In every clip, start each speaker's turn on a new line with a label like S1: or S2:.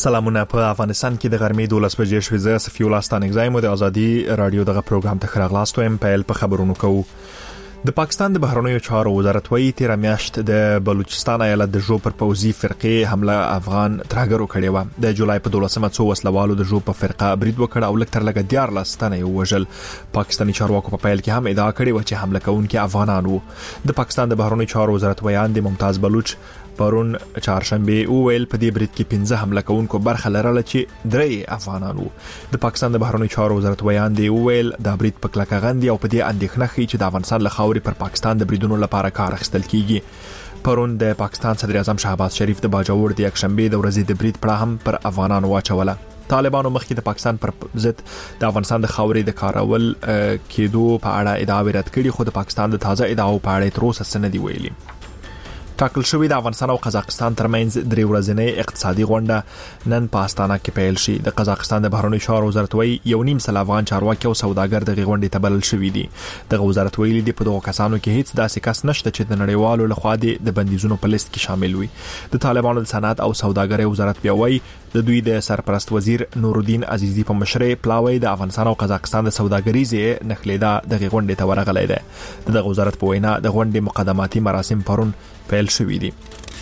S1: سلامونه. په افغانستان کې د غرمې 12 بجې شوې. زه صفي الله ستانګزایم د ازادي رادیو دغه پروګرام ته خراغلاست ویم. پیل په خبرونو کوو. د پاکستان د بهرنیو چارو وزارت وایي تیر میاشت د بلوچستان ایالت د جو پر پوځي فرقې حمله افغان ترهګرو کړې و. د جولای په 12مه څو وسلوالو د جو په فرقه برید وکړ او لکتر لګ 14 تنه وژل. پاکستاني چارواکو په پیل کې هم ادعا کړې و چې حمله کوونکي افغانان وو. د پاکستان د بهرنیو چارو وزارت ویان د ممتاز بلوچ پرون چهارشنبه ویل په دې برید کې 15 حمله کوونکو برخه لرله چې 3 افغانان وو. د پاکستان د بهرنیو چارو وزارت ویان دی ویل دا برید په کلکه غندي او په دې اندېښنه کوي چې د افغانستان له خاورې پر پاکستان د بریدونو لپاره کار اخیستل کیږي. پرون د پاکستان صدر اعظم شهباز شریف د باجوړ د یکشنبه د ورځې د برید پړه هم پر افغانانو واچوله. طالبانو مخکې د پاکستان پر ضد د افغانستان د خاورې د کارول کېدو په اړه ادعا ورد کړي، خو د پاکستان د تازه ادعاو په اړه تر اوسه څه نه دی ویلي. ټاکل شوې د افغانستان او قزاقستان ترمنځ 3 ورځنۍ اقتصادي غونډه نن په استانه کې پیل شي. د قزاقستان د بهرنیو چارو وزارت وایي 1.5 افغان چارواکي او سوداګر د غونډې ته بلل شوي دي. د وزارت ویلي دی په دغه کسانو کې هیڅ داسې کس نشته چې د نړیوالو لخوا د بندیزونو په لیست کې شامل وي. د طالبانو د صنعت او سوداګرۍ وزارت بیا وایي د دوی د سرپرست وزیر نورالدین عزیزی په مشرۍ پلاوی د افغانستان او قزاقستان د سوداګریزې نخلیدا د غونډې ته ورغلی دی. د وزارت په وینا د غونډې مقدماتي مراسم پرون پیل شوي دي.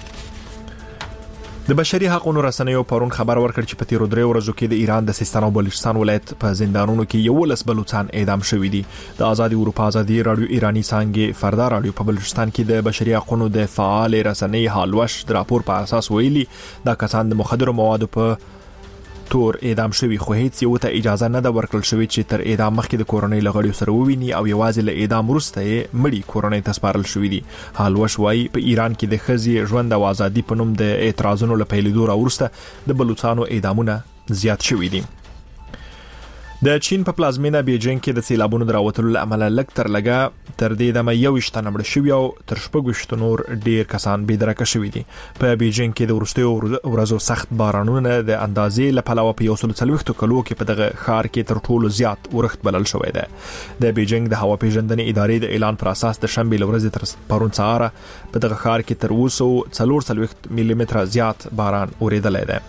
S1: د بشري حقوقو رسنیو پرون خبر ورکړ چې په تیرو 3 ورځو کې د ایران د سیستان او بلوچستان ولایت په زندانونو کې 11 بلوچستان اعدام شوي دي. د آزادي اروپا آزادي رادیو ایرانی څنګه فردا رادیو په بلوچستان کې د بشري حقوقو د فعال رسنۍ حالوش د راپور په اساس ویلي دا کسان د مخدرو موادو په تور اعدام شوی، خو هیڅ یو ته اجازه نه ده ورکړل شوی چې تر اعدام مخکې د کورونۍ لغړیو سره وویني او یوازې له اعدام وروسته یې مړی کورونۍ ته سپارل شوی دي. حالوش وايي په ایران کې د ښځې ژوند او ازادي په نوم د اعتراضونو له پیلېدو وروسته د بلوچستانو اعدامونه زیات شوي دي. د چین په پلازمینه بیجینګ کې د سیلابونو دراوتلو لامل لکتر لګا تر دې دمه 21 تنه مړ شوي او تر 14 نور ډیر کسان بېدرکه شوي دي. په بیجینګ کې د وروستیو ورځو سخت بارانونه د اندازې لپاره په 140 کلو کې په دغه ښار کې تر ټولو زیات ورښت بلل شوی دی. د بیجینګ د هوا پیژندنې ادارې د اعلان پر اساس د شنبه ورځې تر پرون سهار په دغه ښار کې تر 240 ملي متره زیات باران اوریدلی دی.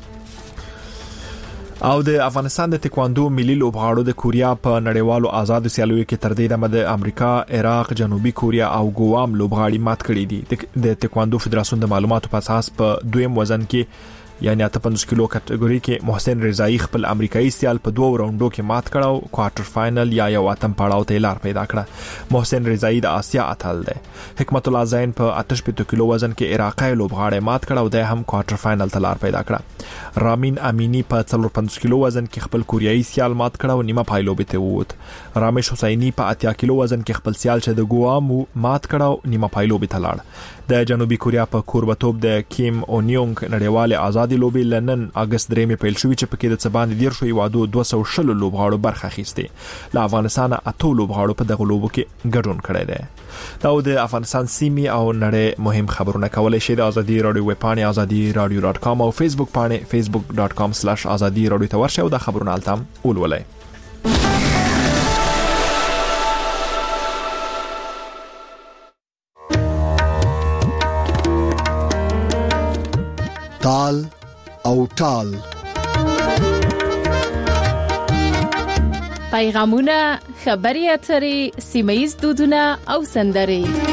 S1: او د افغانستان د تکواندو ملي لوبغاړو د کوریا په نړیوالو آزاد سیالیو کې تر دې دمه د امریکا، عراق، جنوبي کوریا او ګوام لوبغاړي مات کړي دي. د تکواندو فدراسیون د معلوماتو په اساس په دویم وزن کې یعنی 58 کیلو کټګوري کې محسن رضایی خپل امریکایي سیال په 2 راوندو کې مات کړو. کوارټر فائنل یا یو اتم پړاو ته لار پیدا کړه. محسن رضایی د آسیا اتل دی. حکمت الله زین په 58 کیلو وزن کې عراقي لوبغاړی مات کړه او د هم کوارټر فائنل ته لار پیدا کړه. رامین امینی په 54 کیلو وزن کې خپل کوریایي سیال مات کړه او نیمه پایلوبې ته ووت. رامش حسینی په 80 کیلو وزن کې خپل سیال چې د ګوام مات کړه او نیمه پایلوبې ته لاړ. د جنوبي کوریا په کوربتوب د کیم اونیونګ نړیواله آزادي لوبي لنن اگست 3 پیل شوې چې پکې د څباندې دیر شوې وادو 200 لوبغاړو برخه اخیسته. له افغانستان 8 لوبغاړو په دغه لوبو کې ګډون کړی دی. دا د افغانستان سیمې او نړۍ مهم خبرونه کولای شي د ازادي رادیو ویب پاڼه azadi-radio.com او فیسبوک پاڼه facebook.com/azadi radio ته ورشئ او د خبرونه التم ولولئ.
S2: تال او ټال
S3: پیغامونه، خبري اترې، سیمه‌یز دودونه او سندرې.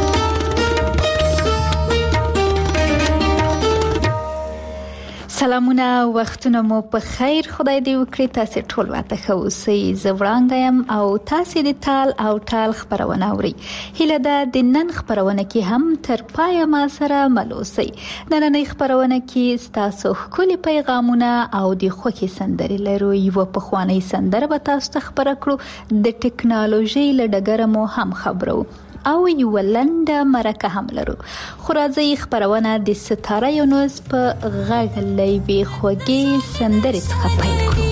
S4: سلامونه، وختونه مو په خیر. خدای دې وکړي تاسو ټول واته خو اوسئ. زه وړاندایم او تاسو د تال او ټال خبرونه اورئ. هله د نن خبرونه کې هم تر پای ما سره مل اوسئ. نننۍ خبرونه کې تاسو خولي پیغامونه او د خوخي سندرې لرو. یو په خواني سندره به تاسو ته خبره کړو. د ټکنالوژي لډګره مو هم خبرو او یو لنډه مرکه هم لرو. خو راځي خبرونه د ستاره یونس په غږ لوي خوږی سندرې څخه پیل کړو.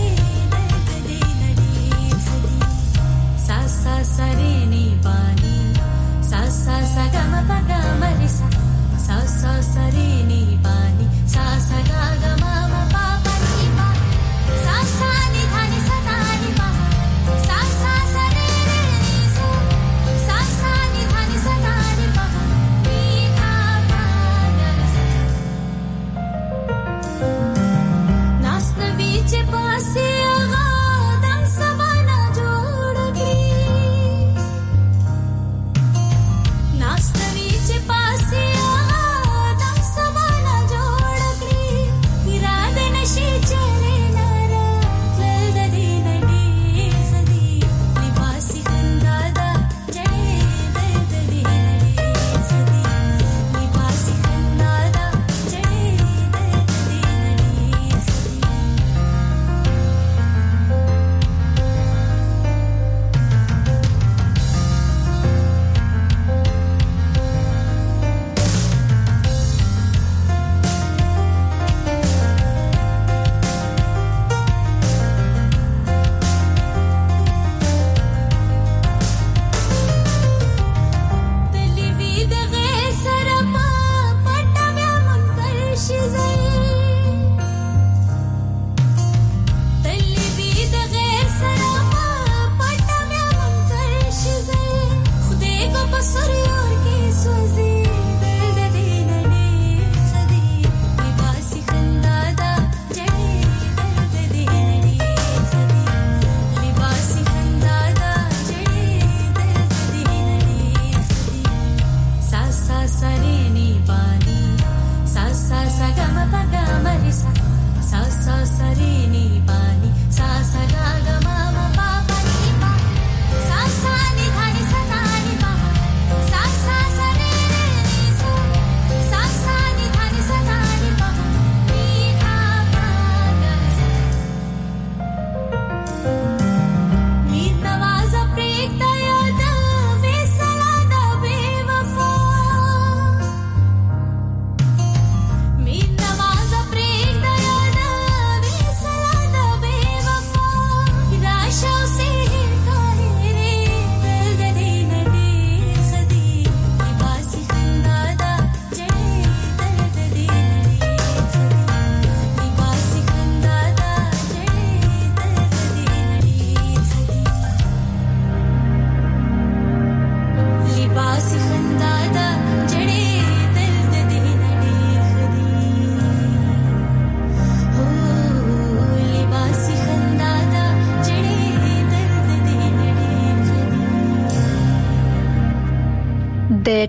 S5: Sareni pani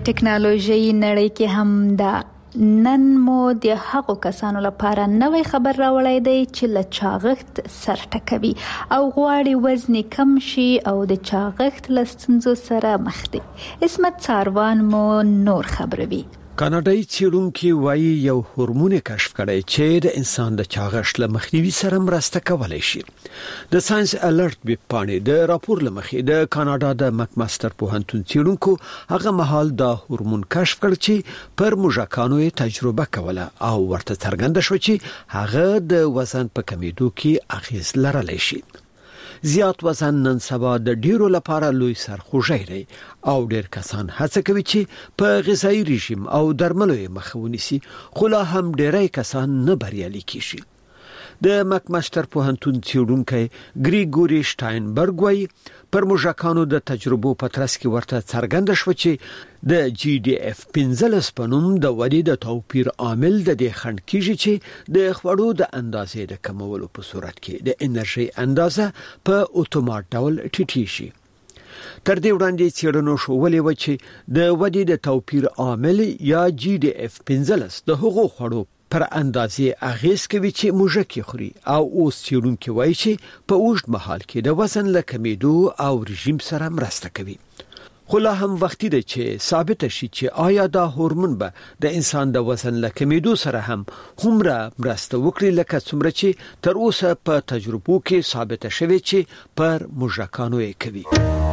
S4: ټکنالوژي نړۍ کې هم دا نن مو د هغو کسانو لپاره نوې خبر راوړی دی چې له چاغښت سر ټکوي او غواړي وزن کم شي او د چاغښت له ستونزو سره مخ دي. عصمت ساروان مو نور خبروي.
S5: کاناډایي څېړونکي وایي یو هورمون کشف کړی چې د انسان د چاغښت له مخنیوي سره مرسته کولی شي. د ساينس الرټ ویب پاڼې د راپور له مخې د کاناډا د مکماستر پوهنتون څېړونکو هغه مهال دا هورمون کشف کړ چې پر موږکانو یې تجربه کوله او ورته څرګنده شو چې هغه د وزن په کمیدو کې اغیز لرلی شي. زیات وزن نن سبا د ډیرو لپاره لوی سرخوږی دی او ډیر کسان هڅه کوي چې په غذایی رژیم او درملو یې مخه ونیسي، خو لا هم ډیری کسان نه بریالي کیږي. د مکماستر پوهنتون څېړونکی ګریګوري شټاینبرګ وایي پر موږکانو د تجربو په ترڅ کې ورته څرګنده شو چې د GDF15 په نوم د ودې د توپیر عامل د دې خنډ کیږي چې د خوړو د اندازې د کمولو په صورت کې د انرژي اندازه په اتومات ډول ټیټی شي. تر دې وړاندې څېړنو ښودلې و چې د ودې د توپیر عامل یا GDF15 د هغو خوړو پر اندازې اغیز کوي چې موږک خوري او اوس څېړونکي وایي چې په اوږد مهال کې د وزن له کمیدو او رژیم سره مرسته کوي. خو لا هم وختي دی چې ثابت شي چې آیا دا هورمون به د انسان د وزن له کمیدو سره هم هومره مرسته وکړي لکه څومره چې تر اوسه په تجربو کې ثابت شوی چې پر موږکانو یې کوي.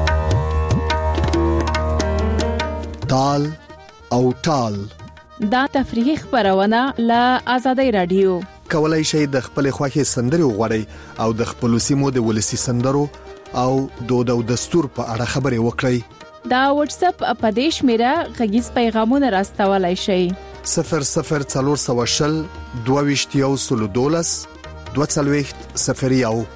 S2: تال او ټال
S3: دا تفریحي خبرونه له آزادۍ رادیو.
S2: کولای شئ د خپل خوښي سندري وغوړئ او د خپل سیمو د ولسی سندرو او دود او دستور په اړه خبرې وکړئ.
S3: دا واتس اپ په دې شمیره غږیز پیغامونه راستولای شئ.
S2: 00420 22 012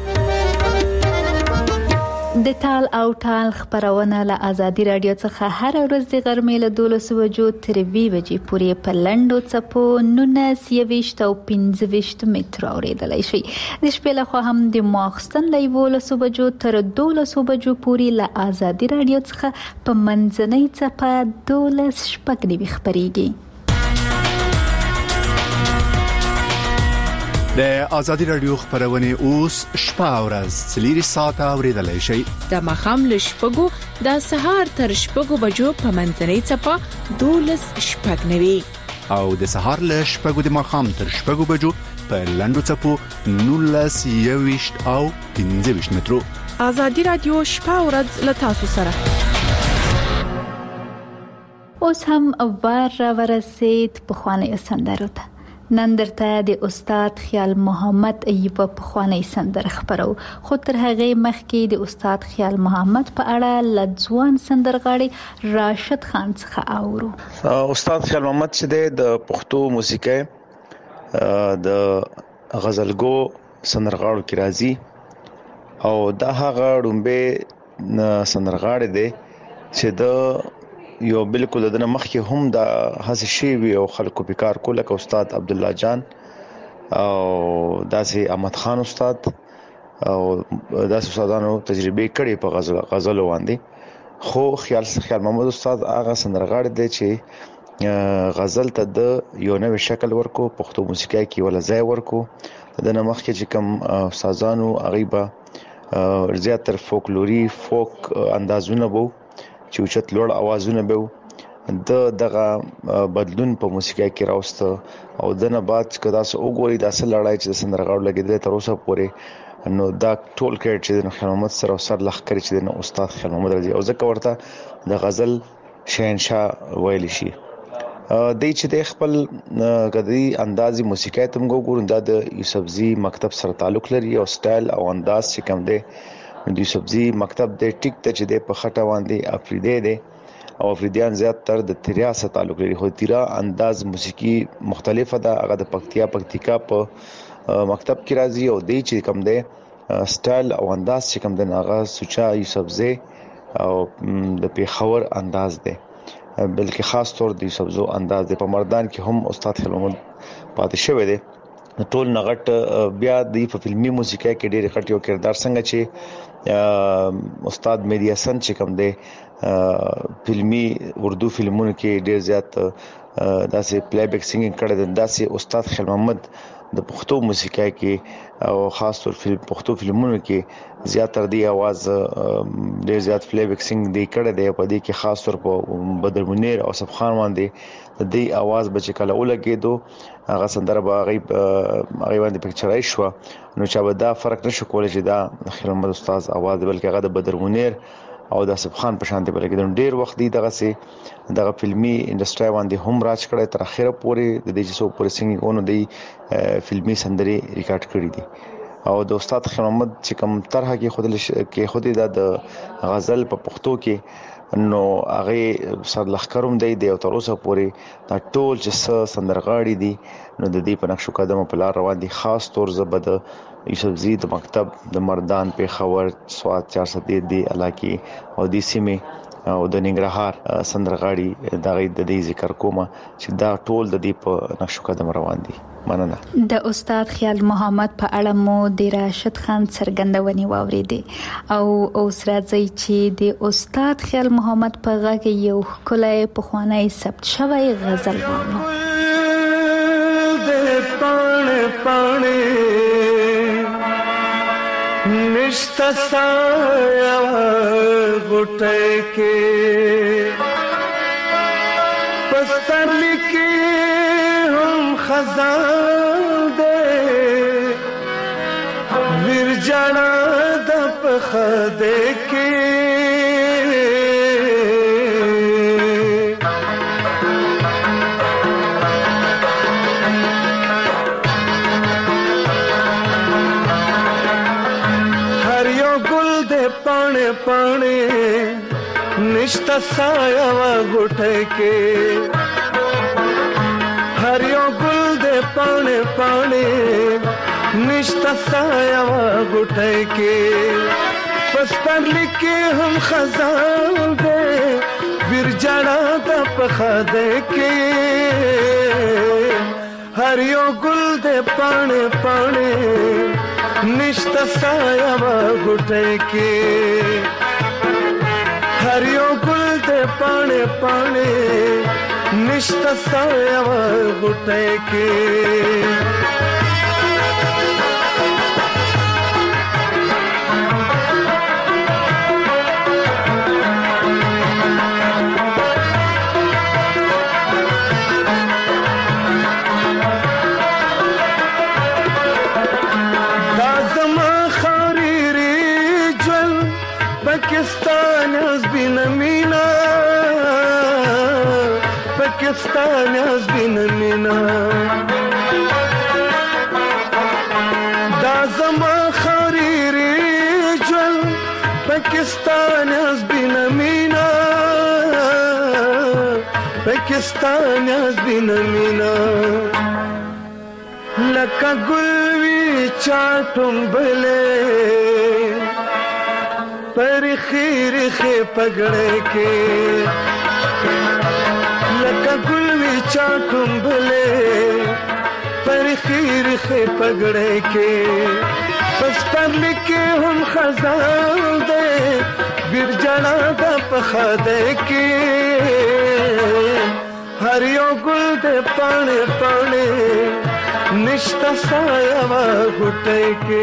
S4: د تال او ټال خبرونه له آزادي رادیو څخه هر ورځ د غرمې له 12 بجو تر 2 بجې پورې په لنډو څپو 19 او 15 متر اوریدلای شي. د شپې له خوا هم د ماخستن له 11 بجو تر 12 بجو پورې له آزادي رادیو څخه په منځنۍ څپه 12 شپږ خبريږي.
S2: د آزادي رادیو خبرونه اوس شپه او ورځ 3 ساعته اوریدلای شي.
S3: د مخام له شپږو د سهار تر شپږو بجو په منځنۍ څپه 12 شپږ
S2: او د سهار له شپږو د مخام تر شپږو بجو په لنډو څپو 19 او 15 مترو.
S3: آزادي رادیو شپه او ورځ له تاسو سره.
S4: اوس هم وار را ورسید په خوانې سندرو ته. نن درته د استاد خیال محمد ایوب په خوانې سندره خبرو، خو تر هغه مخکې د استاد خیال محمد په اړه لځوان سندرغاړي راشد خان څخه اورو.
S6: استاد خیال محمد چې د پښتو موسیقي د غزلګو سندرغاړو کې راځي او دا هغه ډومبه سندرغاړي دی چې د یو بالکل د مخکې هم د هڅه شی وی او خلکو په کار کوله ک استاد عبد الله جان او داسې احمد خان استاد او داسې استادانو تجربه کړې په غزل باندې. خو خیال محمد استاد هغه سندرغاړي دی چې غزل ته د یو نوې شکل ورکو، پښتو موسیقي کې ول ځای ورکو. د مخکې چې کوم استادانو غیبه زیاتر فولکلوري فوک اندازونه وو چې اوچت لوړ اوازونه به دغه بدلون په موسیقي کې راوسته او دنه بعد کدا سو وګوري د اصل لړای چې سندرغاړو لګیدل تر اوسه پورې نو دا ټول کړي چې د خیال محمد سره سر لخ کړي چې د استاد خیال محمد رضی او ځکه ورته د غزل شهنشاه ویل شي. د چې د خپل کدي اندازي موسیقي تم وګورئ د یوسفزي مکتب سره تعلق لري او سټایل او انداز چې کوم دی د یوسفزي مکتب د ټیک ته چې د په خټه باندې افریدي دي او افریديان زیات تر د تریا سره تعلق لري. خو تیرا انداز موسیقي مختلفه ده، هغه د پکتیکا په مکتب کې راځي او د چې کوم دی سټایل او انداز چې کوم دی هغه سوچا یوسفزي او د پیښور انداز دی، بلکې خاص طور د یوسفزو انداز دی. په مردان کې هم استاد خیال محمد پاتې شوی دی ټول نغټ بیا د فلمي موسیقي کې ډېر غټ یو کردار څنګه چې استاد مهدی حسن چې کوم دی فلمي اردو فلمونو کې ډېر زیات داسې پلی بیک سنگینګ کړی دی، داسې استاد خیل محمد د پښتو موسیقي کې او خاص طور پښتو فلمونو کې زیاتره دی आवाज ډېر زیات پلی بیک سنگینګ دی کړی دی. په دې کې خاص طور په بدر منیر او صف خان باندې د دې आवाज بچ کله ولګېدو هغه سندره هغه باندې پکچرای شو، نو چا به دا فرق نشو کولای چې دا خیل محمد استاد आवाज بلکې هغه د بدر منیر او د صف خان په شان دی. بلکې ډېر وخت دی دغه فلمي انډستری باندې هم راج کړی تر اخره پورې د دې څو پورې سنگینګونو دی فلمي سندري ریکارډ کړی دي. او د استاد خیل محمد چې کوم طرحه کې خودي د غزل په پښتو کې نو هغه سر لخرم دی او تر اوسه پورې دا ټول چې سندرغاړي دي نو د دې په نقشو قدم په لار روان دي. خاص طور زبد یوسف زی د مکتب د مردان په خبر سواد 400 دی علاقې او د سیمه او د ننګرهار سندرغاړي د دې ذکر کوم چې دا ټول د دې په نقشو قدم روان دي. مننه.
S4: د استاد خیال محمد په اړه مو د راشد خان څرګندونې واوریدې او اوس راځي چې د استاد خیال محمد په غږ یو ښکلی پخوانی ثبت شوی غزل واورو.
S7: د پاڼې پاڼې نشته سایه غوټۍ کې پسترلی کې هم خزان دے ویر جانا د پخده کې هر یو ګل دے پانے پانے نشتا سایه غوټۍ کې हर यो गुल दे पाने पाने निश्ता साया गुटे के पस्तर लिखे हम खजान दे बिरजाना दा पखा दे के हर यो गुल दे पाने पाने निश्ता साया गुटे के हर यो गुल दे पाने पाने निश्ता साया गुटे के दाजमा खरीरी जल पाकिस्तान हस्बिन मीना पाकिस्तान हस्बिन मीना दाजमा खरीरी जल पाकिस्तान हस्बिन मीना पाकिस्तान हस्बिन मीना लका गुलवी चाटुम भले पर खीर खे पगड़े के लका गुलवी चाटुम भले पर खीर खे पगड़े के बस पर लिखे हम खजान दे बिरजाना दा पखा दे के हर यो गुल दे पाने पाने निश्ता साया गुटे के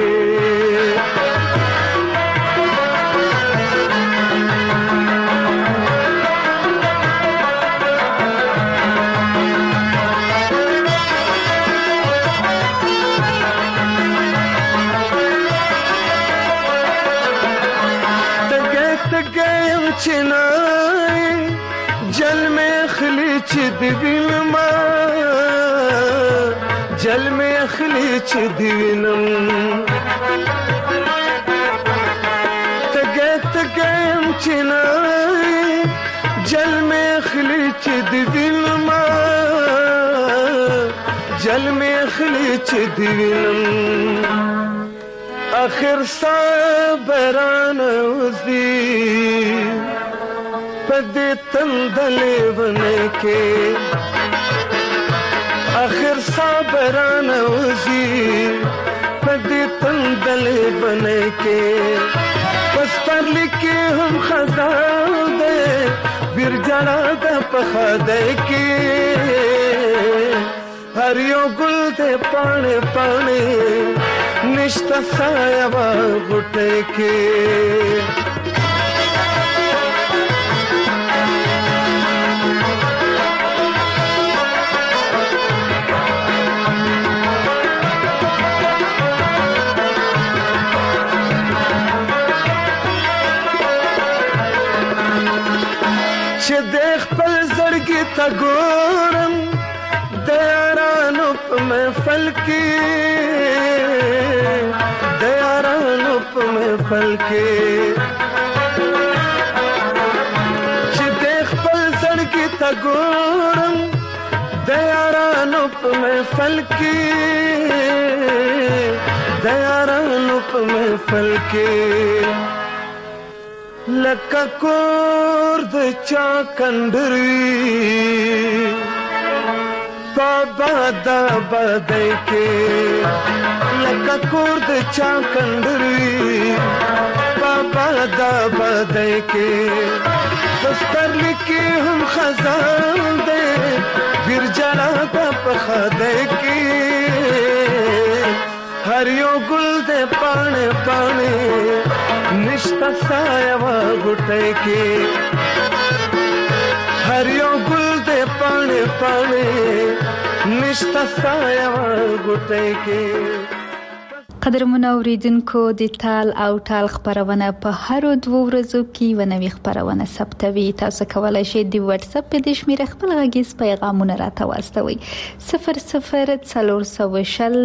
S7: तगे चिनाई जल में खलीच दिविनमा जल में खलीच दिविनम तगे चिनाई जल में खलीच दिविनमा जल में खलीच दिविनम आखिर साबरान उज़ी पदे तंदले बने के आखिर صابران وزي پدې تندلې بنې کې پستر لیکي هم خزان دې بیر جړا د پخدې کې هر یو ګل دې پاڼې پاڼې نشتا سایه غټه کې چې د خپل زړګي ته ګورم د یارانو په محفل کې د یارانو په محفل کې چې د خپل زړګي ته ګورم د یارانو په محفل کې د یارانو په محفل کې لکه کور د چا کندروي بابا دا بدای کې لکه کور د چا کندروي بابا دا بدای کې دستر لیکي هم خزان دې بیر جړا د پخدای کې هر یو ګل دې پاڼې پاڼې نشتا سایه غټه کې هر یو ګل دې پاڼې پاڼې نشتا سایه غټه کې
S4: قدرمنو اوریدونکو د تال او ټال خبرونه په هر 2 ورځو کې ونوي خبرونه ثبتوي. تاسو کولای شئ د واتس اپ په د شمیر خپل غږیز پیغامونه راته واستوي 004020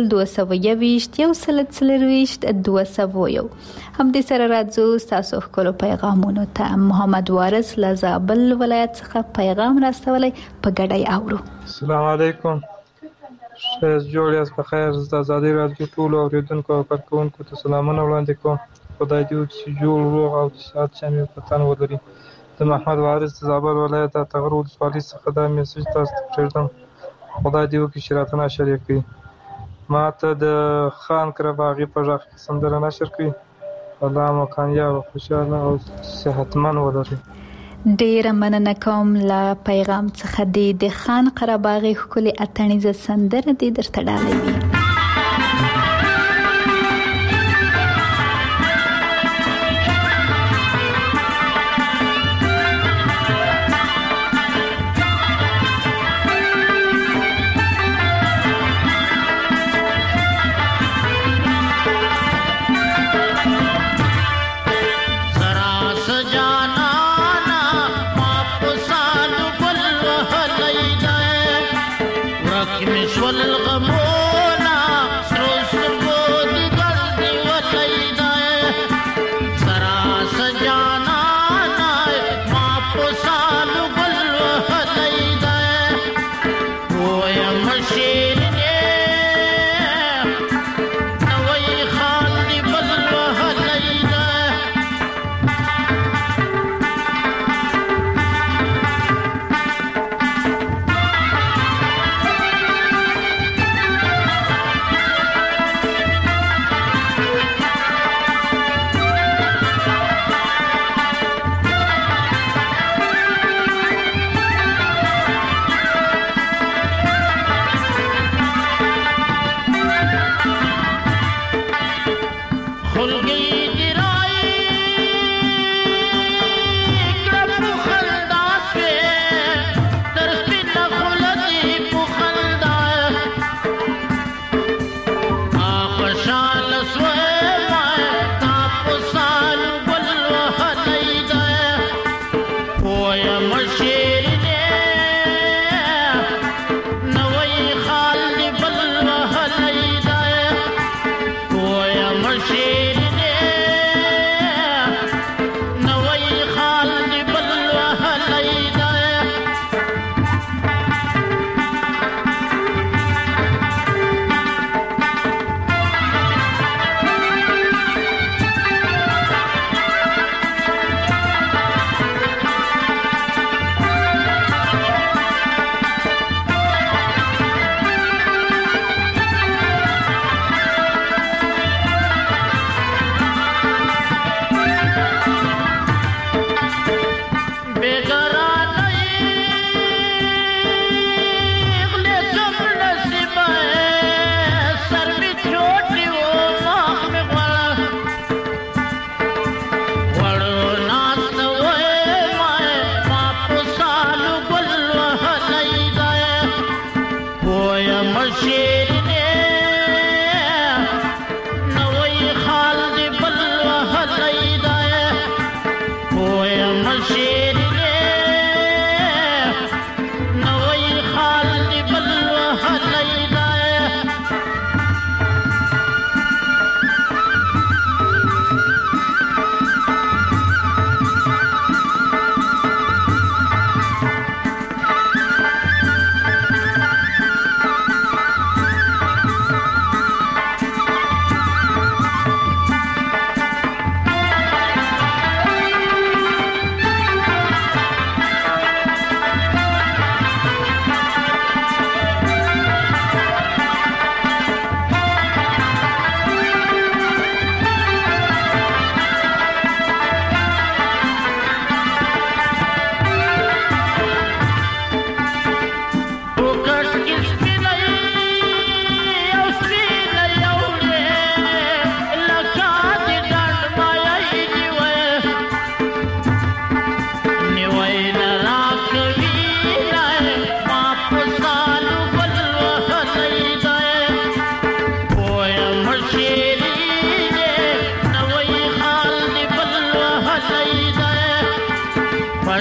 S4: 222 هم د سره راځو تاسو خپل پیغامونه ته. محمد وارث لزابل ولایت څخه پیغام راستولی په ګډای اورو.
S8: السلام علیکم. شایز جوړیاس په خیر. د آزادۍ رادیو ټول اوریدونکو او کارکونکو ته سلامونه وړاندې کوم. خدای دې چې جوړ روغ او صحت شامل پتان ولري. د محمد وارث زابل ولایت تغر ولسوالۍ څخه دا میسج تاسو ته پرېږدم. خدای دې وکړي چې راته نشر یې کړي. ما ته د خان قرباغي په غږ کې سندره نشر کړي. الله مو کامیاب او خوشاله او صحتمن ولري.
S4: ډیره مننه کوم له پیغام څخه د خان قرباغي ښکلي اتڼیزه سندره دې درته ډالوي.
S9: الغمون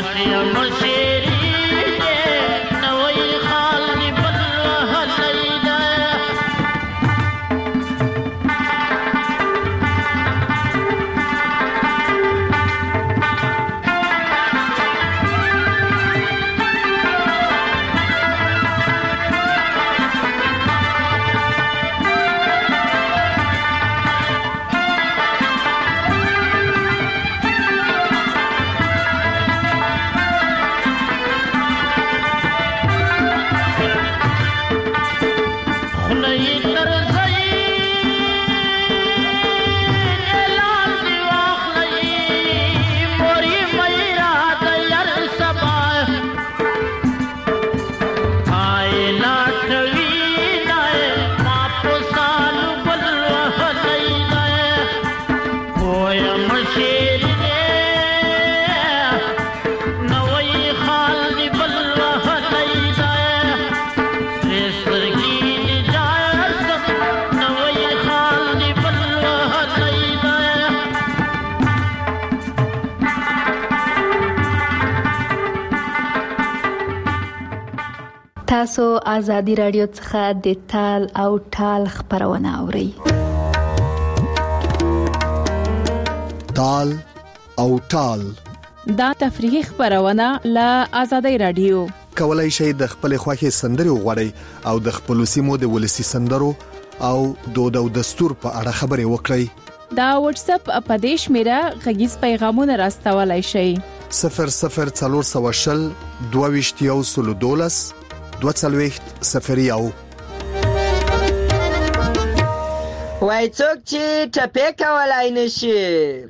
S4: تاسو آزادی رادیو څخه د تال او ټال خبرونه اورئ.
S2: تال او ټال
S3: دا تفریحي خبرونه له آزادی رادیو.
S2: کولای شئ د خپل خوښي سندري وغوړئ او د خپل سیمو د ولسی سندرو او دود او دستور په اړه خبري وکړئ.
S3: دا واتس اپ اپدیش میرا غږیز پیغامونه راستولای شئ.
S2: 0040 22 240
S9: وای څوک چې ټپې کولای نشي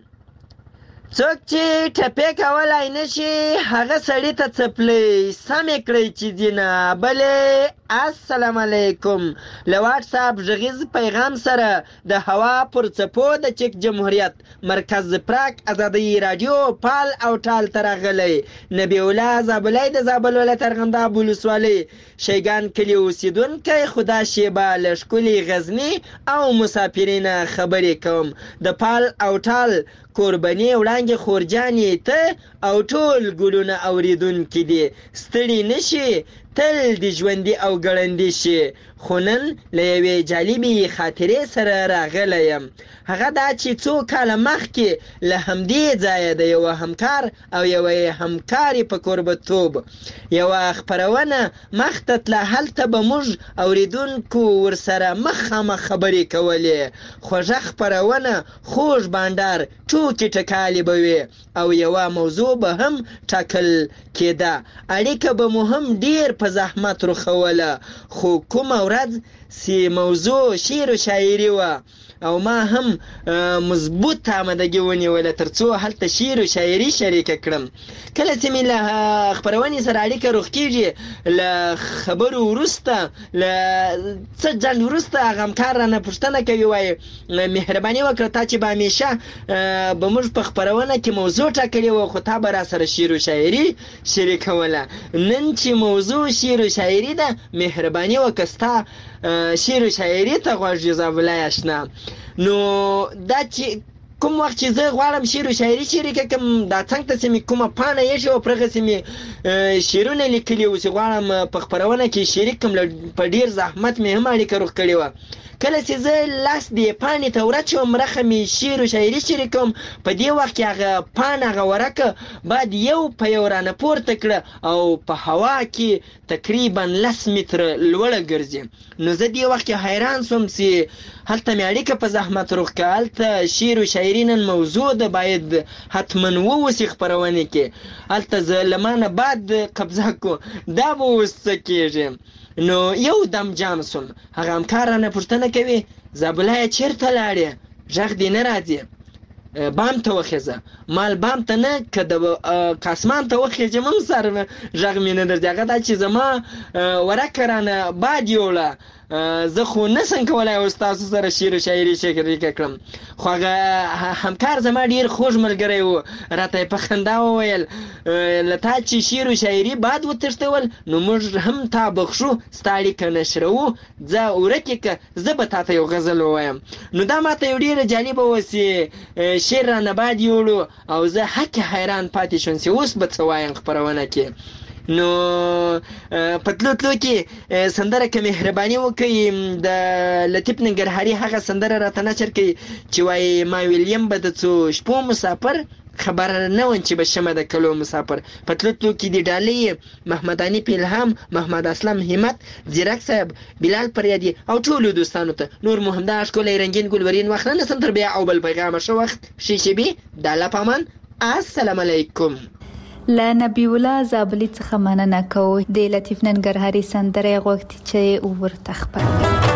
S9: هغه سړی ته څپلې سمې کړئ چې دینه بلې. السلام علیکم. له واتس اپ غږیز پیغام سره د هوا پر څپو د چک جمهوریت مرکز پراک آزادی رادیو پال او ټال ترغلی. نبی الله زابلای د زابل ولایت ارغنداب ولسوالۍ شیګان کلی اوسیدونکو خدا شیبه لشکلی غزنی او مسافرین خبرې کوم. د پال او ټال قربانی وړاندې خورجانې ته او ټول ګلونه اوریدونکو دي ستړي نشي تل د ژوندۍ او ګړندې شي. خو نن له یوې جالبې خاطرې سره راغلی یم. هغه دا چې څو کاله مخکې له همدې ځایه د یوه همکار او یوې همکارې په کوربتوب یوه خپرونه مخ ته تله. هلته به موږ اوریدونکو ورسره مخامخ خبرې کولې. خوږه خپرونه خوږ بانډار ټوکې ټکالې به وي او یوه موضوع به هم ټاکل کېده. اړیکه به مو هم ډیر په زحمت روښوله. خو کومه ورځ چې موضوع شعر و شاعري وه او ما هم مضبوط آمدګي ونیوله تر څو هلته شعر و شاعري شریکه کړم. کله چې مې له خپرونې سره اړیکه روغ کېږي له خبرو وروسته له څه ځنډ وروسته هغه همکار رانه پوښتنه کوي وایي مهرباني وکړه تا چې به همیشه به موږ په خپرونه کې موضوع ټاکلې وه خو تا به راسره شعر و شاعري شریکوله. نن چې موضوع شعر و شاعري ده مهرباني وکړه ستا شعر و شاعري ته غوږ جزابالله اشنا. نو دا چې کوم وخت چې زه غواړم شعر و شاعري شریکه کړم دا څنګ ته چې مې کومه پاڼه ایښې وه پر هغسې مې شعرونه لیکلي وو چې غواړم په خپرونه کې شریک کړم. په ډېر زحمت مې هم اړیکه روغ کړې وه. کله چې زه لاس دې پاڼې ته ورچوم رخه مې شعر و شاعري شریکوم په دې وخت کې هغه پاڼه هغه ورقه باید یو په یو رانه پورته کړه او په هوا کې تقریبا 10 متره لوړه ګرځي. نو زه دې وخت کې حیران سوم چې هلته مې اړیکه په زحمت روغ کړه. هلته شعر و شاعري نن موضوع ده باید حتما ووسي خپرونې کې. هلته زه له ما نه بعد قبضه کو دا به اوس څه کېږي. نو یو دم جام سوم. هغه همکار رانه پوښتنه کوي زابلایه چېرته لاړې غږ دې نه راځي بام ته وخېځه. مال بام ته نه که د کاسمان ته وخېږم هم سر غږ مې نه درځي. هغه دا چې زما ورکه رانه باد یوړه زه خو نسم کولای اوس تاسو سره شعر و شاعري شریکه کړم، خو هغه همکار زما ډېر خوږ ملګری و، راته یې په خندا وویل له تا چې شعر و شاعري باد وتښتول نو موږ هم تا بخښو، ستا اړیکه نشروو، ځه ورکې که زه به تا ته یو غزل ووایم. نو دا ماته یو ډېره جالبه وه چې شعر رانه باد یوړو او زه حق حیران پاتې شوم چې اوس به څه وایم خپرونه کې. نو په تلو کې سندره که مهرباني وکړئ د لطیف ننګرهاري هغه سندره راته نشر کړئ چې وایي ما ویلیم به د څو شپو مسافر، خبر نه وم چې به شمه د کلو مسافر. په تلو کې د ډالۍ محمد حنیف الهام، محمد اسلم همت، زیرک صاحب، بلال پریادي او ټولو دوستانو ته نور مو همدا ښکلی رنګین ګلورین وخت نه نسم تر بیا او بل پیغامه ښه وخت ښې شبي د الله په امان. السلام علیکم.
S4: له نبی الله زابلی څخه مننه کوو د لطیف ننګرهاري سندره غوښتي چې ورته خپروي.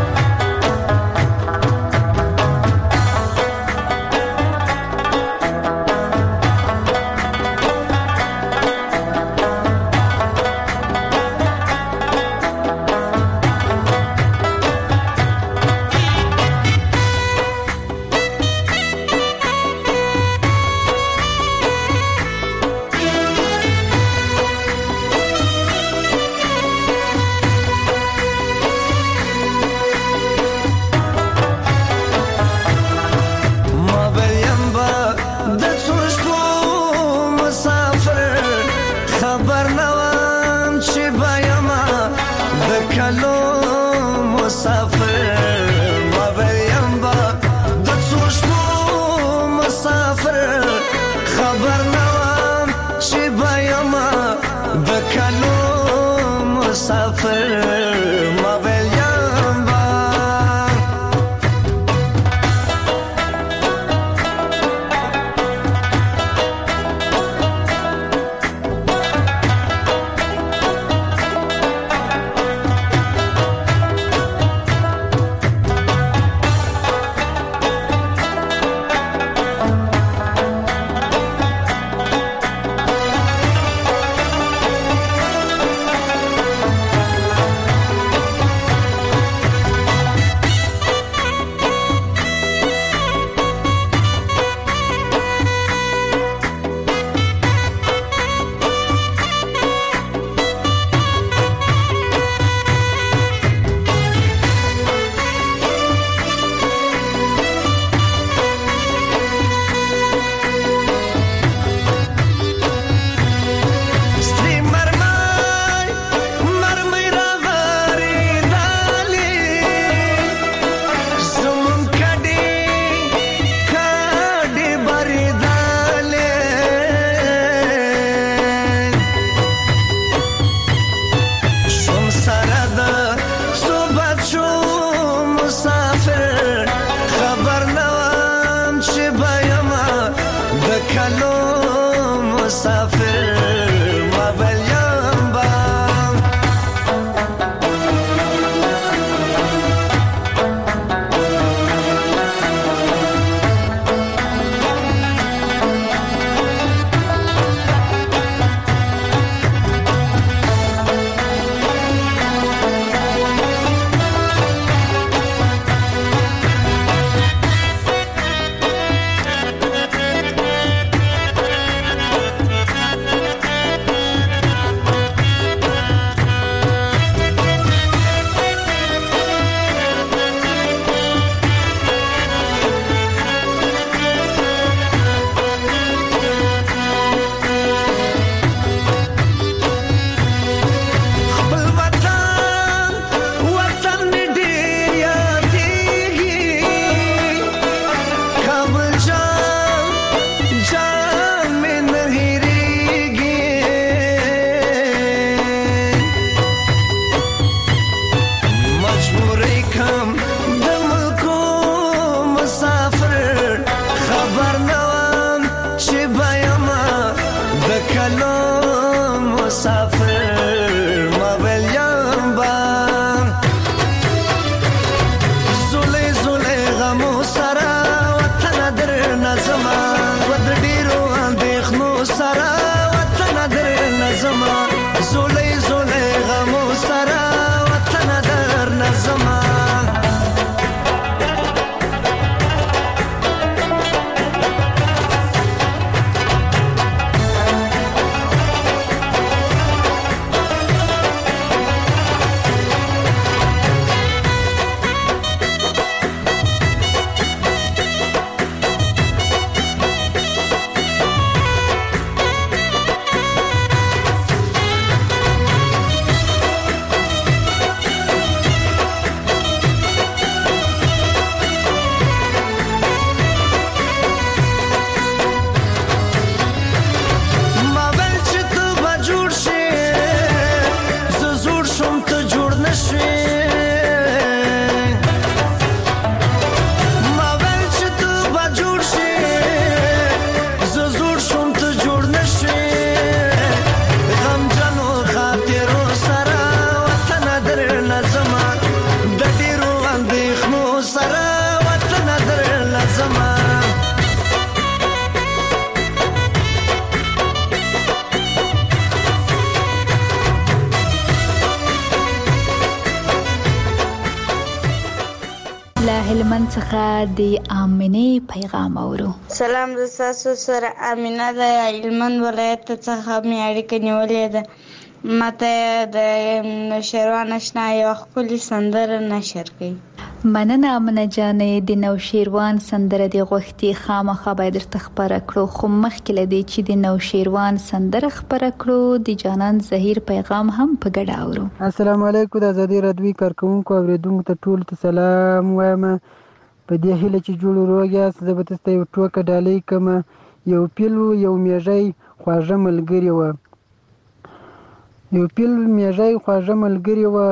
S4: هلمند څخه د امینې پیغام اورو.
S10: سلام، زه تاسو سره امینه د هلمند ولایت څخه مې اړیکه نیولې ده. ماته د نوشیروان اشنا یو ښکلې سندره نشر کړي.
S4: مننه امنه جانې، د نوشیروان سندره د غوښتي خامخا باید درته خبره کړو، خو مخکې له دې چې د نوشیروان سندره خبره کړو د جانان زهیر پیغام هم په ګډه اورو.
S11: السلام علیکم، د ازادي راډیو کارکونکو اوریدونکو ته ټول ته سلام وایم. په دې هیله چې جوړ روغ یاست. زه به تاسو ته یو ټوکه ډالۍ کوم. یو پیل یو میږی خواږه ملګری و. یو پیل میږی خواږه ملګری و،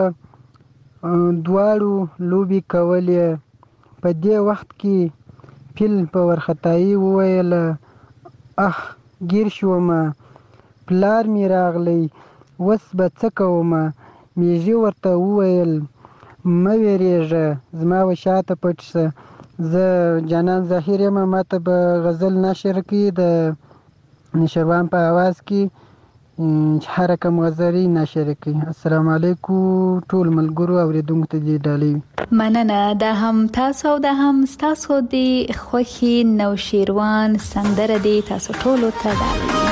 S11: دواړو لوبې کولې. په دې وخت کې پیل په ورختایي وویل اخ ګیر شوم، پلار مې راغلی، اوس به څه کوم؟ میږي ورته وویل مه ویرېږه، زما و شاته پټ شه. زه جانان ظاهر یم، ماته به غزل نشر کړي د نشروان په اواز کې هر کم غزري نشر کړي. السلام علیکم ټول ملګرو اوریدونکو ته دې ډالۍ.
S4: مننه، دا هم تاسو او دا هم تاسو د خوښي نوشیروان سندره دی تاسو ټولو ته ډالۍ.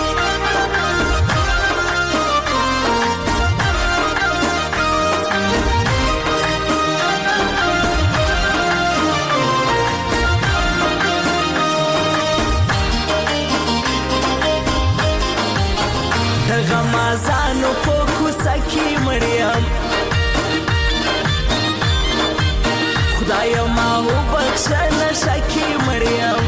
S12: غمازانو په کوڅه کې مړیم، خدای ما وبخښه نشه کې مړیم.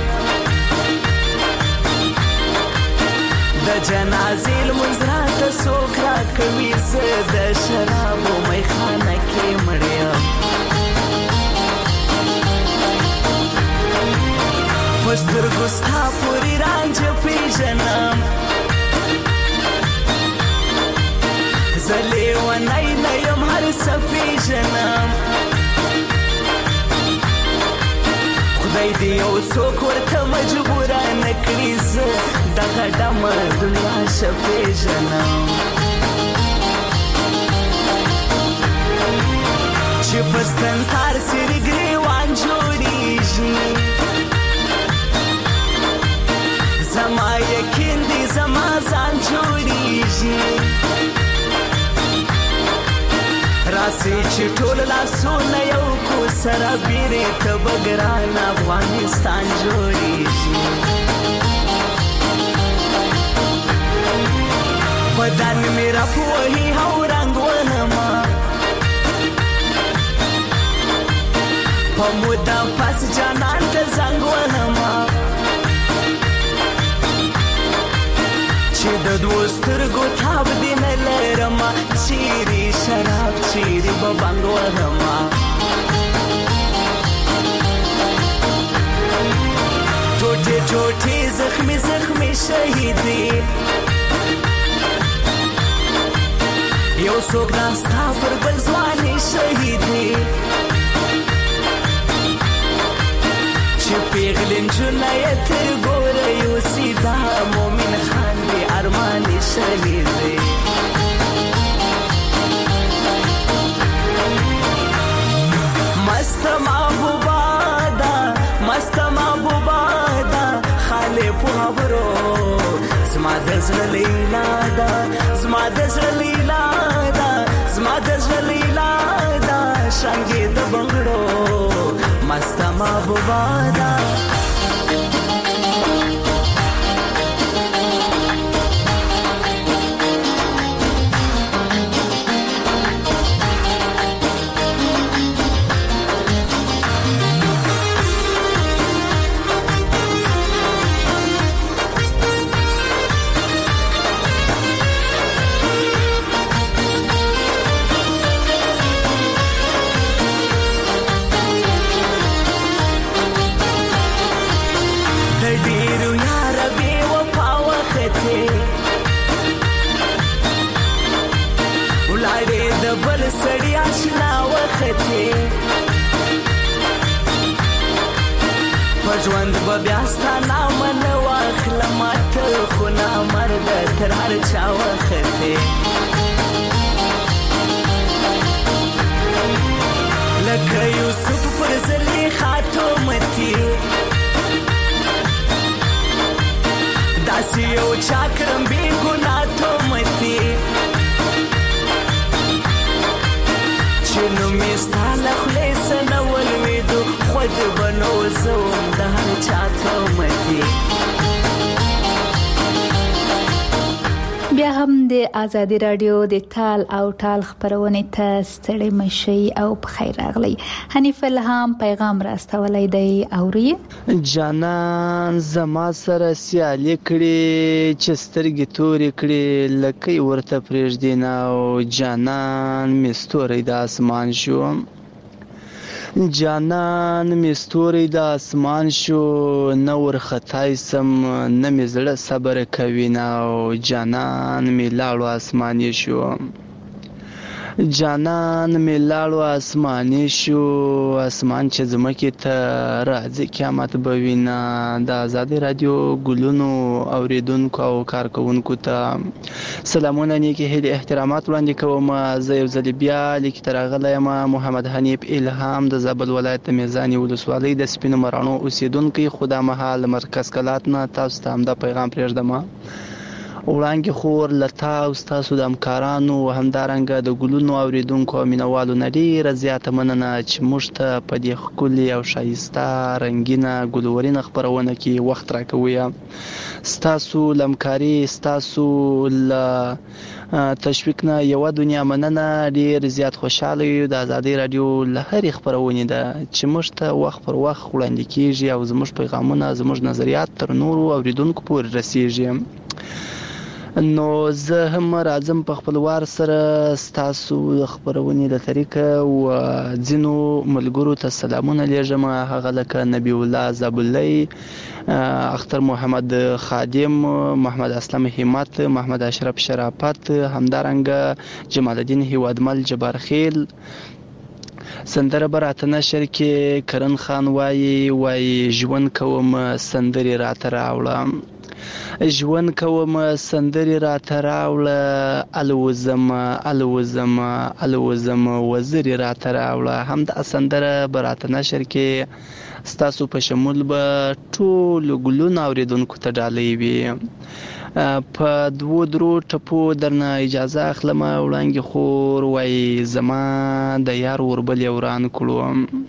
S12: د جنازې لمونځ راته څوک راکوي، زه د شرابو میخانه کې مړیم. په سترګو ستا پورې رانجه پیژنم، زه لیونی نه یم هر څه پیژنم. خدای دې یو څوک ورته مجبوره نه کړي، زه دغه ډمه دنیا ښه پیژنم. چې په ستنتار سرې ګریوان جوړېږي، زما یقین دی زما ځان جوړېږي. راسي چې ټول لاسونه یو کو سره بیرې ته بګران افغانستان جوړېږي. بدن مې راپوهي او رنګ ونما، په موده پس جانان ته زنګ ونما، چې د دوو سترګو تاب دې نه لرمه، چیرې شراب چیرې به بنګ وهمه. ټوټې ټوټې زخمي زخمي شهیدې، یو څوک ناستا پر بل ځوانې شهیدې، چې پیغلې نجونه یې تر ګوره یوسي، دا مومن خان دې ارمانې شهیدې. مست محبوبا دا مست محبوبا دا خاله په خبرو، زما د زړه لیلا دا زما د زړه لیلا دا زما د زړه لیلا دا شانګې د بنگړو مست محبوبا دا. سړی آشنا وختې په ژوند به بیا ستا نامه نه واخلم، ته خو نامرده تر هر چا وختې. له لکه یوسف پر زلیخا تومتي داسې یو چاکرم بې ګناه تومتي چې نوم یې ستا له خولې څه نه ولوېدو خود به نه وزوم د هر چا تومتي.
S4: بیا هم د آزادي رادیو د تال او ټال خبرونه ته ستړي مشي او بخیر راغلی. حنیف الهام پیغام راستولای دی اوري.
S13: جانان زما سره سیالي کړي چې سترګې تورې کړي لکه ورته پرېږدي نه او جانان مې ستوری د اسمان شو. جانان مې ستوری د اسمان شو نه ورختای سم نه مې زړه صبر کوي نه او جانان مې لاړو اسماني شو. جانان مې لاړو اسماني شو اسمان چې زمکې ته راځي قیامت به وینه. د آزادي رادیو ګلونو اوریدونکو او کارکونکو ته سلامونه نیکې هیلې احترامات وړاندې کوم. زه یو ځل بیا لیک ته راغلی یم محمد حنیف الهام د زابل ولایت د میزانې ولسوالۍ د سپینو مراڼو اوسیدونکی. خو دا مهال مرکز کلات نه تاسو ته همدا پیغام پرېږدم. وړاندې خور لتا او تاسو د همکارانو همدارنګه د ګلونو اوریدونکو او مینوالو نه ډیره زیاته مننه چې موږ ته په دې ښکلې او ښایسته رنګینه ګلورینه خپرونه کې وخت راکوي. ستاسو لمکاري ستاسو له تشویق نه یو دنیا مننه. ډیر زیات خوشاله یو د آزادي رادیو له هرې خپرونې ده چې موږ ته وخت پر وخت وړاندې کیږي او زموږ پیغامونه زموږ نظریات تر نورو اوریدونکو پورې رسیږي. نو زه هم راځم په خپل وار سره ستاسو خبرونې له طریقه او ځینو ملګرو ته سلامونه لیږم. هغه لکه نبی الله زابلی، اختر محمد خادم، محمد اسلم همت، محمد اشرف شرافت، همدارنګه جمال الدین هیوادمل جبارخیل. سندره براته نشر کې کرن خان وایي ژوند کوم سندري راته راوړه، ژوند کوم سندري راته راوړه، الوزم الوزم الوزم وزري راته راوړه. هم د سندره براته نشر کې ستاسو په شمول به ټول ګلونه اوریدونکو ته ډالۍ وي. په دوه درو ټپو درنه اجازه اخلم. وړاندې خور وایي زما د یار وربل وران کړو،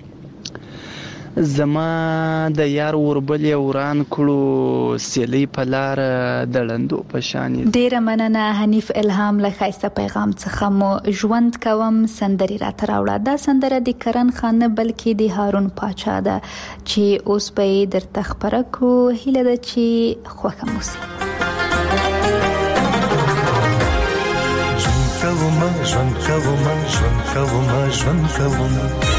S13: زما د یار وربل وران کړو، سیلی په لار دړندو په شان.
S4: ډیره مننه حنیف الهام له ښایسته پیغام څخه مو ژوند کوم سندري راته راوړه. دا سندره د کرن خان نه بلکې د هارون پاچا ده چې اوس به درته خبره کو. هیله ده چې خوښه مو شي.
S7: ژوند کوم ژوند کوم ژوند کوم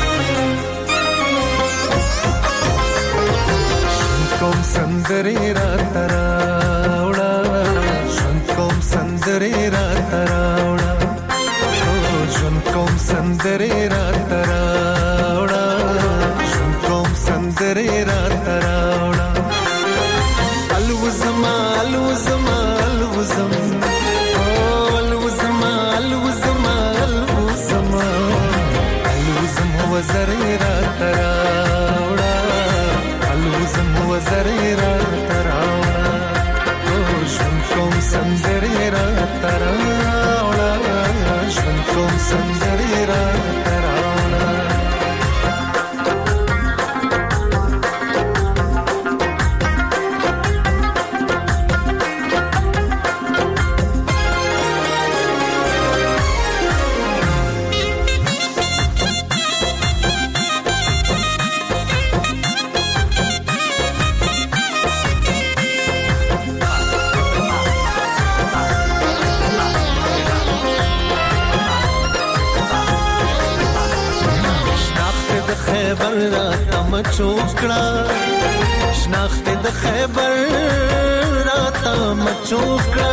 S7: کوم سندري راته راوړه، ژوند کوم سندري راته راوړه، ژوند کوم سندري راته راوړه، ژوند کوم سندري راته راوړه. الوزم الوزم الوزم الوزم الوزم الوزم الوزم وزري راته راوړه، الوزم وزري راته راوړه، ژوند کوم سندري راته راوړه، ژوند کوم سندري راته راوړه. خیبر راته مچوکړه، شناخت د خیبر راته مچوکړه،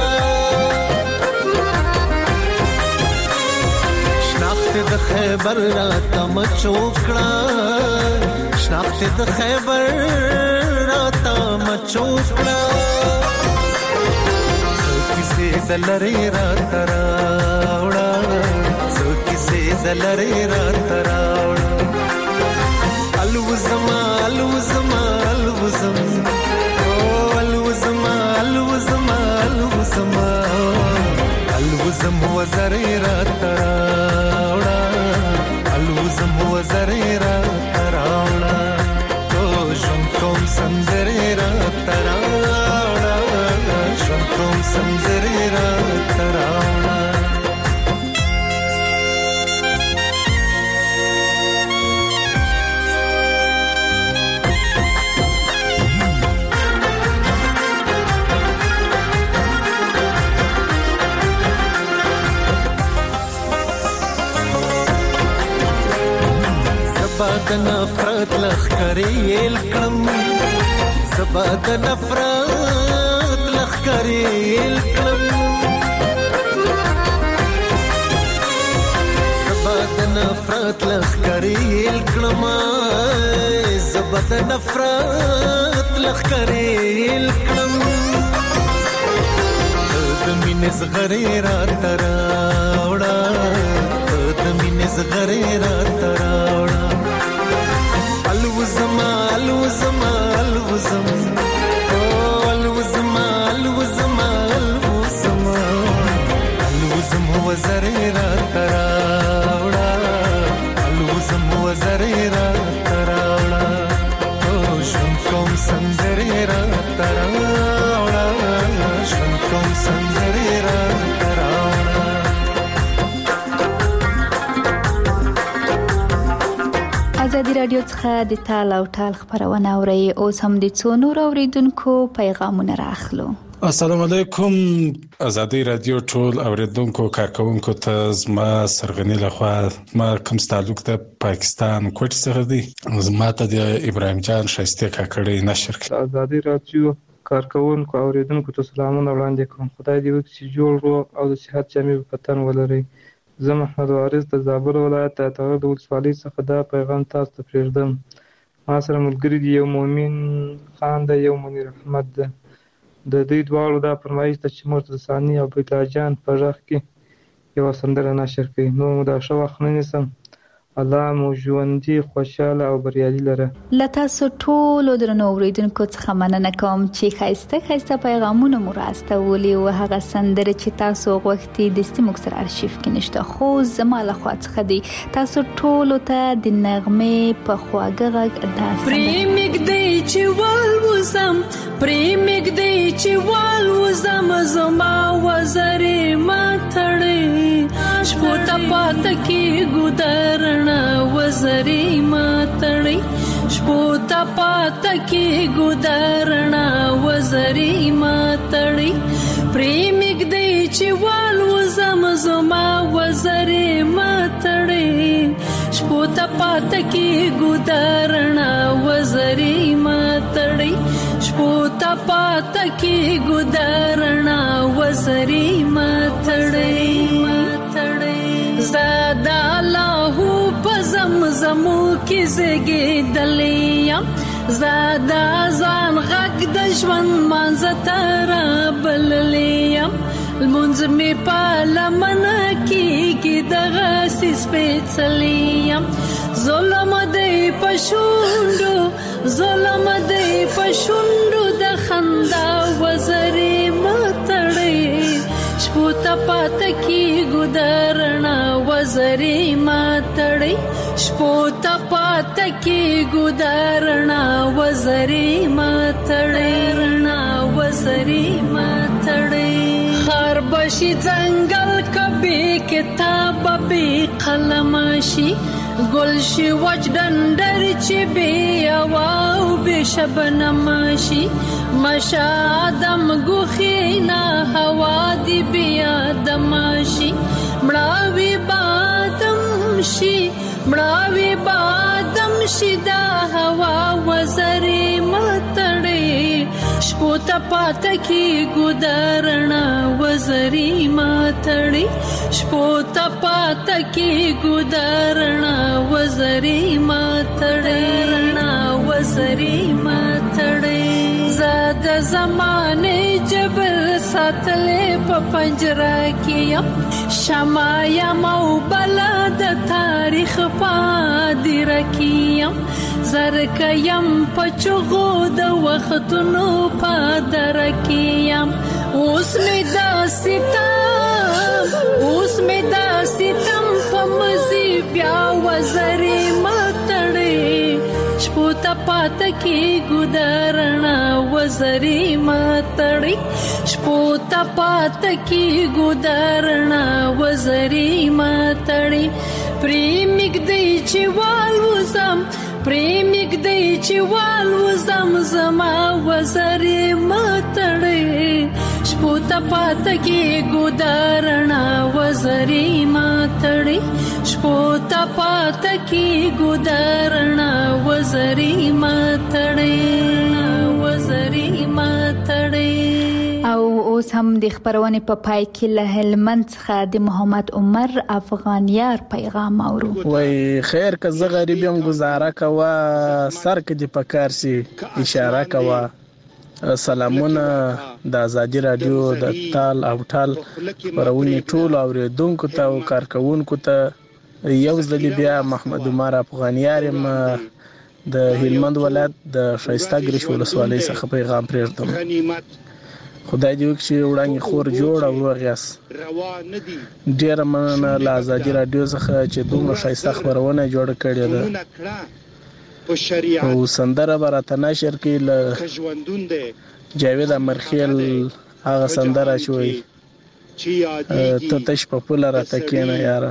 S7: شناخت د خیبر راته مچوکړه، شناخت د خیبر راته مچوکړه. څو کیسې د لرې راته راوړه، څو کیسې د لرې راته راوړه،
S12: الوزم الوزم الوزم الوزم الوزم الوزم الوزم وزريرا تراوڑا الوزم وزريرا تراوڑا تو جون کوم سندريرا تراوڑا جون کوم سندريرا تراوڑا زباد نفرت لخکری الکلم زباد نفرت لخکری الکلم زباد نفرت لخکری الکلم زباد نفرت لخکری الکلم دمین زغری را تراوڑا دمین زغری را تراوڑا الوزم الوزم الوزم الوزم الوزم الوزم الوزم وزريرا تراوڑا الوزم وزريرا تراوڑا جون کوم سندريرا تراوڑا جون کوم سندريرا تراوڑا
S4: ازادي رادیو څخه د تال او ټال خبرونه اوري اوس هم د څو نور اوریدونکو پیغامونه راخلو.
S14: السلام علیکم ازادي رادیو ټول اوریدونکو کارکونکو ته زما سرغنی لخوا ما کوم تعلق د پاکستان کوټ څخه دی زما ته د ابراهیم جان شایسته کاکړی نشر کړ.
S8: ازادي رادیو کارکونکو اوریدونکو ته سلامونه وړاندې کوم. خدای دې وکړي جوړ روغ او د صحت جامې په تن ولري. زه محمد وارث د زابل ولایت د اتغر د ولسوالۍ څخه دا پیغام تاسو ته پرېږدم. ما سره ملګری دی یو مومن خان دی یو منیر احمد ده. د دوی دواړو دا فرمایش ده چې مرتضی ثاني او عبدالله جان په غږ کې یوه سندره نشر کړي. نو مو دا ښه وخت نه نیسم. الله مو ژوندي خوشحاله او بریالي لره.
S4: له تاسو ټولو درنو اوریدونکو څخه مننه کوم چې ښایسته پیغامونه مو راستولي او هغه سندره چې تاسو غوښتي دستي موږ سره ارشیف کې نشته خو زما له خوا څخه دی. تاسو ټولو ته د نغمې په خواږه غږ دا
S15: پریمګ دی چې والوزم پریمګ دی چې والوزم زما وزرې ما تړي شپو ته پات کې ګودرن وزرې ما تړي شپو ته پات کې ګودرنا وزرې ما تړي پریمګ دی چې والوزم زما وزرې ما تړي شپو ته پات کې ګودرنا وزرې ما تړي شپو ته پات کې ګودرنا وزرې ما تړي زادا الله زمزمو کې زګېدلیم زادا ځان غږ د ژوند منځ ته رابللیم لمونځ مې په لمنه کېږي دغسې سپېڅلیم ظلم دی په شونډو ظلم دی په شونډو د خندا وزرې ما تړي شپو ته پاته کې ګودرنا وزرې ما تړي شپو ته پاته کې ګودرنا وزرې ما تړي وزرې ما تړي خار بشي ځنګل کبي کتاب به قلم شي گل شي وچ ډنډر چې بي او به شبنم شي مشادم غخینا هوا دی بیا دمشي مړاوي بادم شي مړاوي بادم شي دا هوا وزرې متړي شپو ته پات کی ګودرنا وزرې متړي شپو ته پات کی ګودرنا وزرې متړي وزرې متړي زاد زمانه جبل ساتلې په پنجره کې شمع یم او بلا د تاریخ پادر کیم زرکیم پچغو د وختونو پادر کیم اوس می دا ستم په مزي بیا وزري متړي شپوتا پات کی ګدارنا وزري متړي شپوتا پات کی ګدارنا وزري متړي پریمګ دی چې والوزم زما وزري متړي شپوتا پات کی ګدارنا وزري متړي شپوتا پات کی ګدارنا وزري متړي
S4: او اوس هم د خبرونه په پای کې له هلمند څخه د محمد عمر افغانیار پیغام اورو.
S16: وای خیر که زه غریب یم گزاره کوا سر کې د پکار سي اشاره کوا. سلامونه د ازادي رادیو د تال او ټال پرونی ټول اوریدونکو ته او کارکونکو ته یو ځل بیا محمد عمر افغانیار د هلمند ولایت د شایسته ګریش ولسوالۍ څخه پیغام پرېږدم. خدای دې وکړي وړاندې خور جوړ او روغ یاست. ډېره مننه له ازادي رادیو څخه چې دومره ښایسته خپرونه جوړه کړې ده او سندره به راته نشر کړي له جاوید امرخیل هغه سندره چې وایي ته تش په پوله راته کښېنه یاره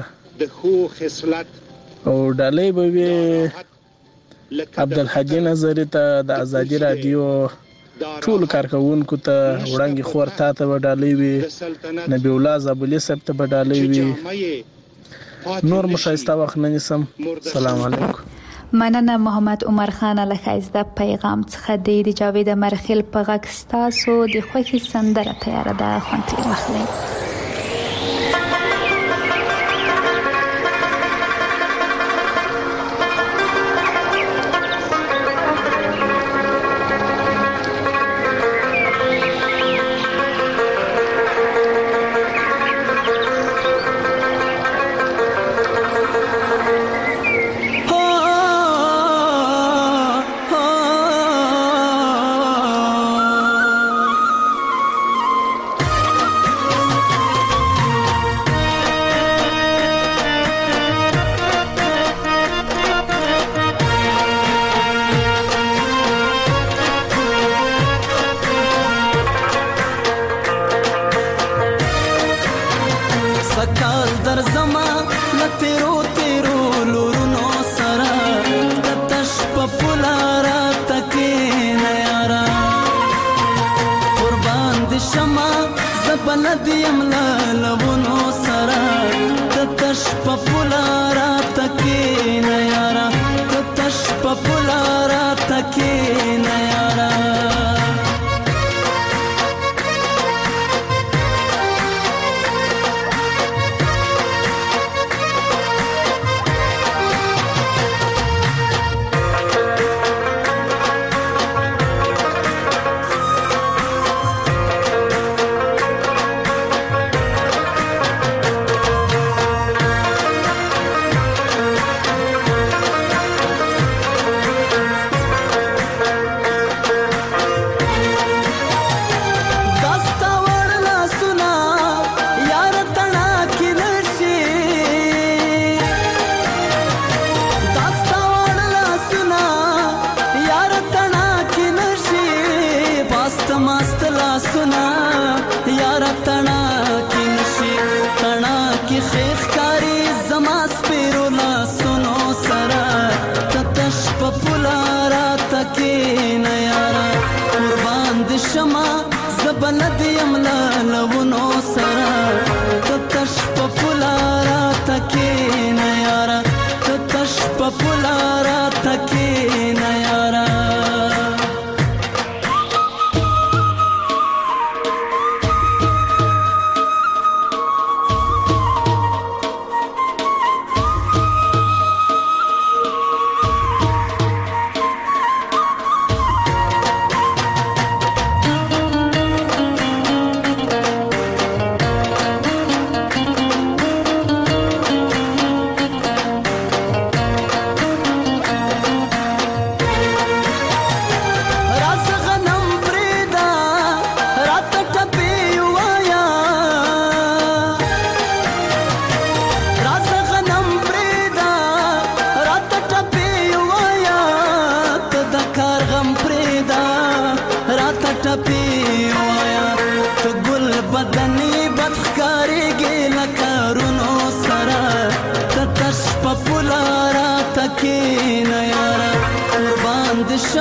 S16: او ډالۍ به وي عبدالحجي نظري ته د ازادي رادیو ټول کارکونکو ته وړاندې خور تا ته به ډالۍ وي نبی الله زابلي صاحب ته به ډالۍ وي نور مشایسته وخت نه نیسم. سلام علیکم.
S4: مننه محمد عمر خان له ښایسته پیغام څخه د جاوید امرخیل په غږ ستاسو د خوښي سندره تیاره ده خوند ترې واخلئ.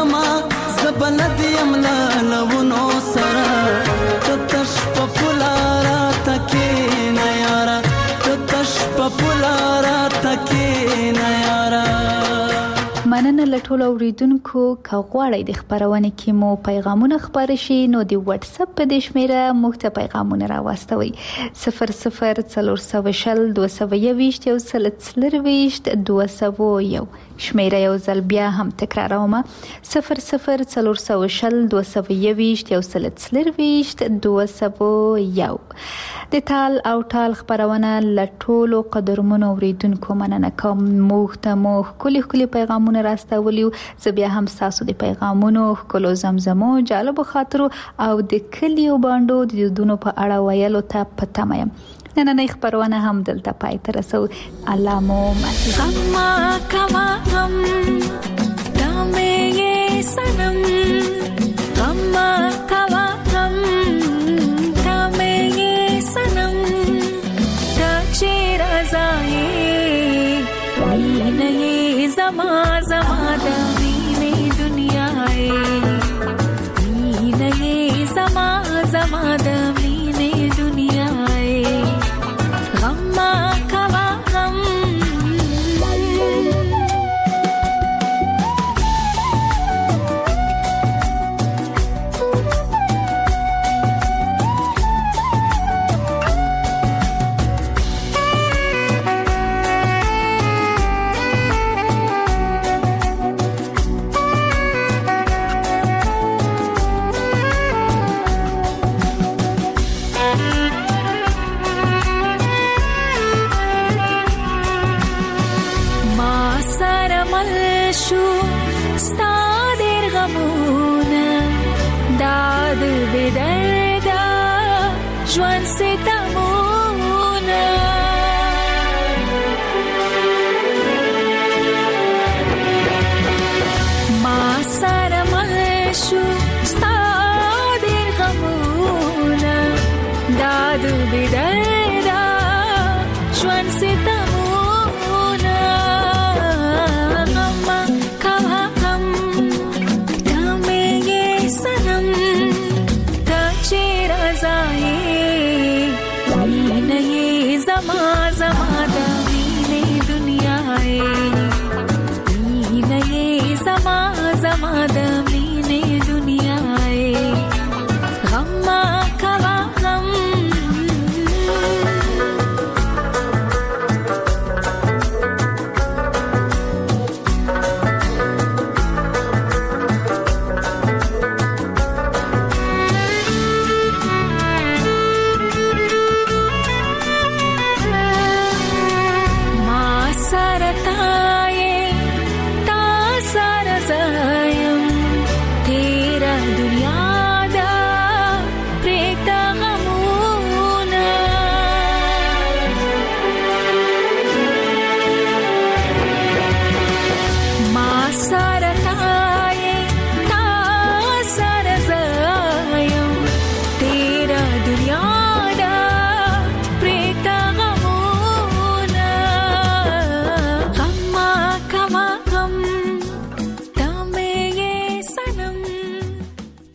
S12: یما زبلد یملا لونو سرا تتش پپولارا تکې نه یارا تتش پپولارا تکې نه یارا.
S4: مننه لټول اوریدونکو. که غواړئ د خبرونه کې مو پیغامونه خبر شي نو د واتس اپ په د شمیره موږ ته پیغامونه راوستوي 00402221 شمیره یو ځل بیا هم تکراروم 00402221 د تال او ټال خبرونه لټول قدرمنو اوریدونکو مننه کوم. موږ ته مو کلی پیغامونه راستولیو. زه بیا هم تاسو د پیغامونو کلو زمزمو جالب خاطرو او د کلیو باندو د دودونو په اړه ویلو ته پته یم. نن خبرونه هم دلته پای ته رسو. الله مو
S15: غم کما غم دمه سنم غم کما غم دمه سنم تچې رضای مینه زما د مینې دنیا مینه زما د مینې دنیا غم کوا غم ژوند ستمونه ما سره مل شو ستا ډېر غمونه دا د بدایدا ژوند ستمونه غم کوا غم دمه سنم تچې رضای زما د مینې دنیا مینه زما د مینې دنیا غم کوا غم दुनिया